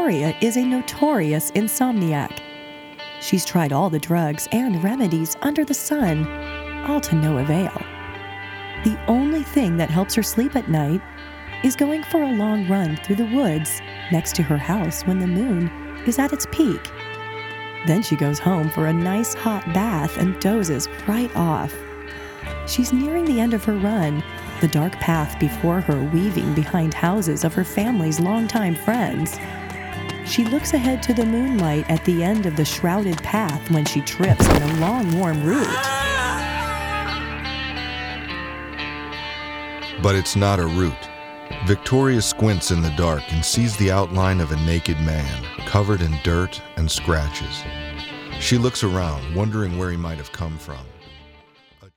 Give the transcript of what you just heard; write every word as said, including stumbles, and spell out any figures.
Victoria is a notorious insomniac. She's tried all the drugs and remedies under the sun, all to no avail. The only thing that helps her sleep at night is going for a long run through the woods next to her house when the moon is at its peak. Then she goes home for a nice hot bath and dozes right off. She's nearing the end of her run, the dark path before her weaving behind houses of her family's longtime friends. She looks ahead to the moonlight at the end of the shrouded path when she trips on a long, warm route. But it's not a route. Victoria squints in the dark and sees the outline of a naked man, covered in dirt and scratches. She looks around, wondering where he might have come from.